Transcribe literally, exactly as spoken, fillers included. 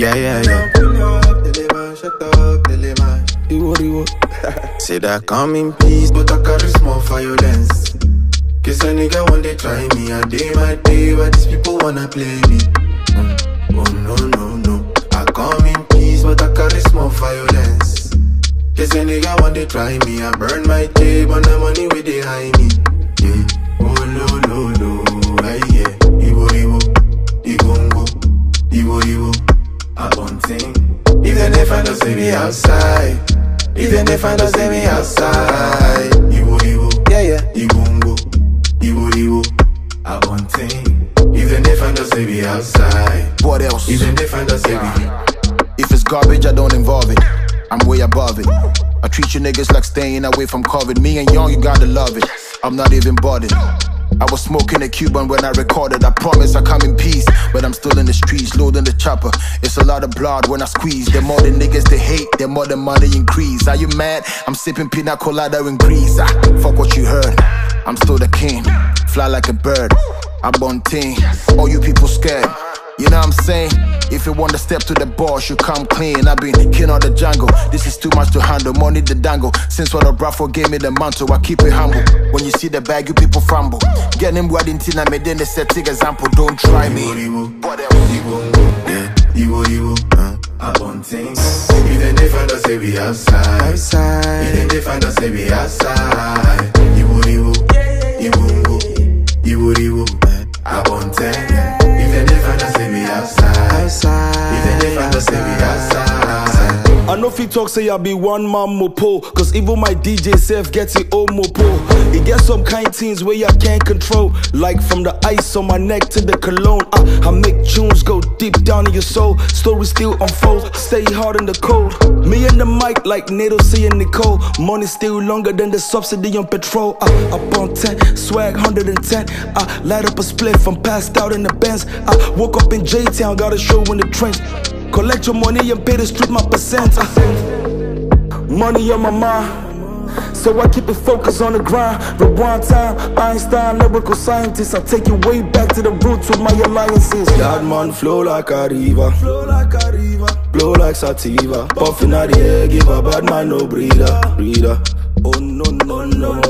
Yeah, yeah, yeah. Say that come in peace, but I carry small violence. Cause a nigga one day try me, a day my day, but these people wanna play me. Mm. Oh no, no, no. I come in peace, but I carry small violence. Cause a nigga one day try me, I burn my tape on the money where they hide me. Yeah. Oh no, no, no. Aye, yeah. Iwo, Iwo, Igongo, Iwo, Iwo, I want thing. Even if I don't see me outside, even if I don't see me outside, Iwo, Iwo, yeah, yeah, Igongo, Iwo, Iwo, I want thing. Even if I don't see me outside, what else? Even if I don't see me. If it's garbage, I don't involve it. I'm way above it. I treat you niggas like staying away from COVID. Me and Young, you gotta love it. I'm not even bothered. I was smoking a Cuban when I recorded. I promise I come in peace, but I'm still in the streets, loading the chopper. It's a lot of blood when I squeeze. The more the niggas they hate, the more the money increase. Are you mad? I'm sipping pina colada in Greece. Ah, fuck what you heard. I'm still the king, fly like a bird. I'm on team. All you people scared. You know what I'm saying? If you want to step to the boss, you come clean. I've been king of the jungle. This is too much to handle. Money the dangle. Since what a Brafo gave me the mantle, I keep it humble. When you see the bag, you people fumble. Get him wedding tin, I made then they set take example. Don't try me. What else? Iwo, Iwo, uh, I want things. Even if I don't say we outside, outside. Even if I don't say we outside, Iwo, Iwo, Iwo, Iwo, Iwo, I want things. Even if I don't say we outside, outside. Even if I don't say we outside. I know if you talk say I be one man mopo, cause even my D J self gets it own mopo. It gets some kind things where I can't control, like from the ice on my neck to the cologne. I, I make tunes go deep down in your soul. Stories still unfold, stay hard in the cold. Me and the mic like Nato saying Nicole. Money still longer than the subsidy on petrol. I, up on ten, swag one hundred ten. I light up a spliff, I'm passed out in the Benz. I woke up in J-Town, got a show in the trench. Collect your money and pay the street my percent. uh, Money on my mind, so I keep it focused on the grind. Rewind time, Einstein, lyrical scientist. I take you way back to the roots with my alliances. That man flow like a river, flow like a river, blow like sativa. Puffin' out the air, give a bad man no breather, breather. Oh no, no, no.